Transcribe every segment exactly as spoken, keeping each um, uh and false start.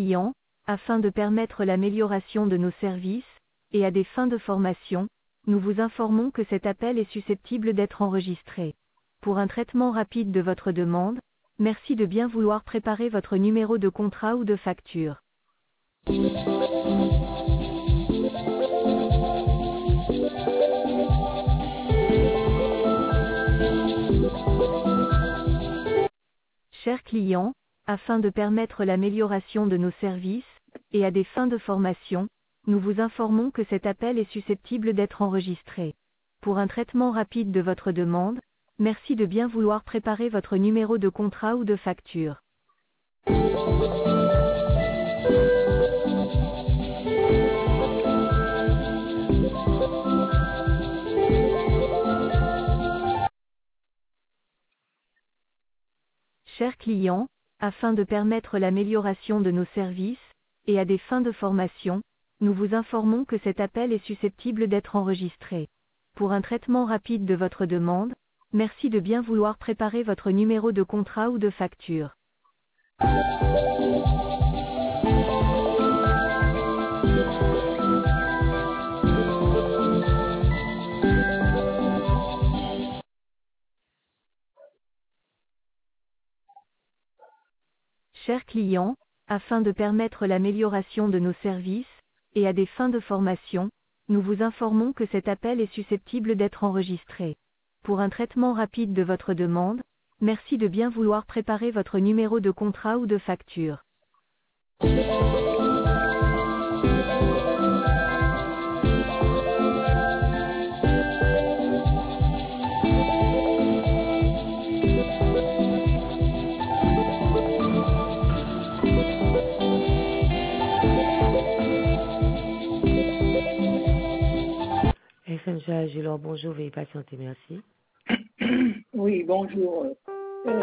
clients, afin de permettre l'amélioration de nos services, et à des fins de formation, nous vous informons que cet appel est susceptible d'être enregistré. Pour un traitement rapide de votre demande, merci de bien vouloir préparer votre numéro de contrat ou de facture. Chers clients, afin de permettre l'amélioration de nos services, et à des fins de formation, nous vous informons que cet appel est susceptible d'être enregistré. Pour un traitement rapide de votre demande, merci de bien vouloir préparer votre numéro de contrat ou de facture. Chers clients, afin de permettre l'amélioration de nos services, et à des fins de formation, nous vous informons que cet appel est susceptible d'être enregistré. Pour un traitement rapide de votre demande, merci de bien vouloir préparer votre numéro de contrat ou de facture. Chers clients, afin de permettre l'amélioration de nos services, et à des fins de formation, nous vous informons que cet appel est susceptible d'être enregistré. Pour un traitement rapide de votre demande, merci de bien vouloir préparer votre numéro de contrat ou de facture. F M J A Gélor, bonjour, veuillez patienter, merci. Oui, bonjour. Euh,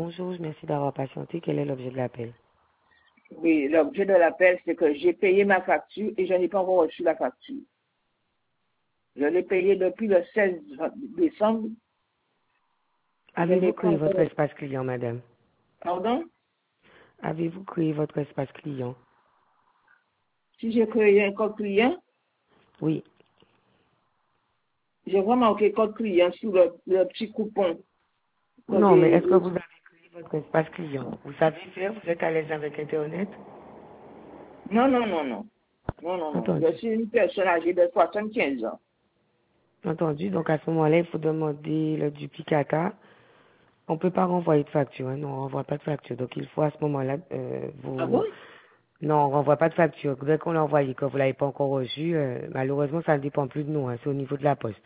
bonjour, merci d'avoir patienté. Quel est l'objet de l'appel? Oui, l'objet de l'appel, c'est que j'ai payé ma facture et je n'ai pas encore reçu la facture. Je l'ai payée depuis le seize décembre. Avez-vous créé votre espace client, madame? Pardon? Avez-vous créé votre espace client? Si j'ai créé un code client, Oui. j'ai vraiment marqué code client sur le, le petit coupon. Non, mais est-ce que vous avez créé votre espace client? Vous savez faire? Vous êtes à l'aise avec Internet? Non, non, non, non. Non, non, non. Entendu. Je suis une personne âgée de soixante-quinze ans. Entendu. Donc, à ce moment-là, il faut demander le duplicata. On ne peut pas renvoyer de facture. Hein. Non, on ne renvoie pas de facture. Donc, il faut à ce moment-là, euh, vous... Ah bon? Non, on ne renvoie pas de facture. Dès qu'on l'a envoyé, que vous ne l'avez pas encore reçu, euh, malheureusement, ça ne dépend plus de nous. Hein. C'est au niveau de la poste.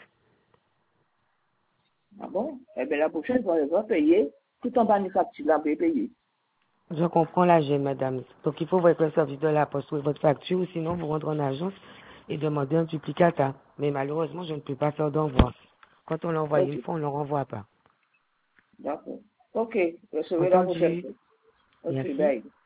Ah bon? Eh bien, la prochaine fois, je vais payer. Tout en bas de facture, là, je vais payer. Je comprends la gêne, madame. Donc, il faut voir le service de la poste ou votre facture, ou sinon, vous rentrez en agence et demandez un duplicata. Mais malheureusement, je ne peux pas faire d'envoi. Quand on l'envoie Ok. une fois, on ne le renvoie pas. D'accord. Ok. Je serai la prochaine Entendu. fois. Ok, Merci. bye.